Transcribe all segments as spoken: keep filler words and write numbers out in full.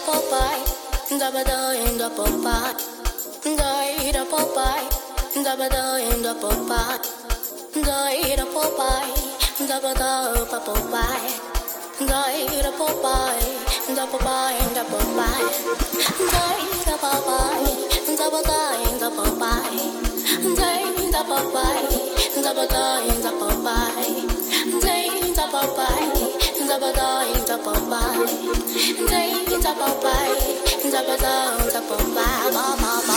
Popeye, Dabada in the Popeye, Die the Popeye, Dabada in the Popeye, Die the Popeye, Dabada Popeye, Die the Popeye, the Popeye in the Popeye, Die the Popeye, Dabada in the Popeye, Die the Popeye, Dabada in the Popeye, Die the Popeye. Zabada in the Popeye, day in the Popeye, Zabada in the Popeye, Mama.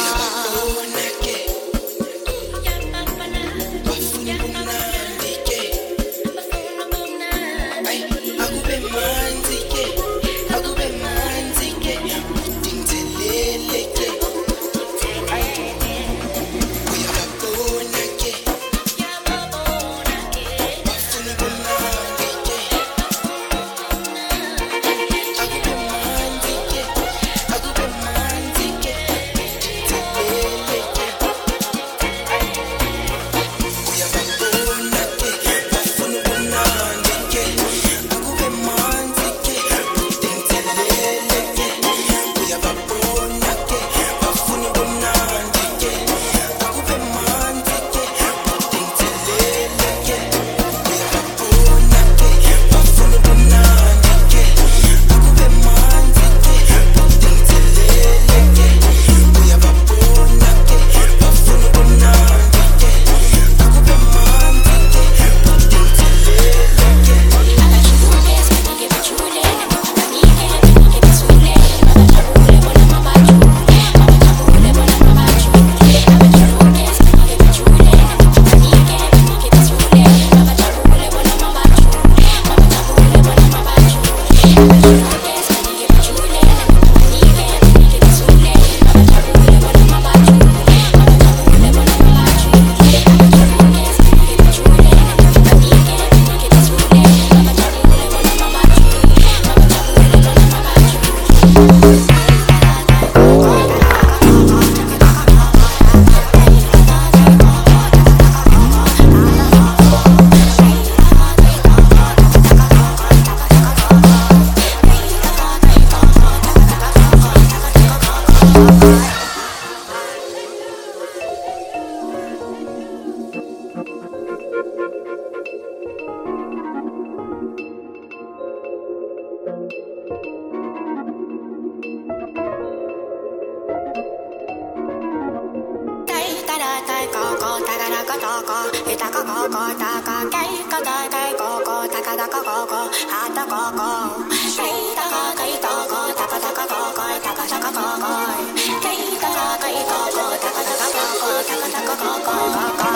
Go, go, go, go, go, go, go, go, go, go, go, go, go, go.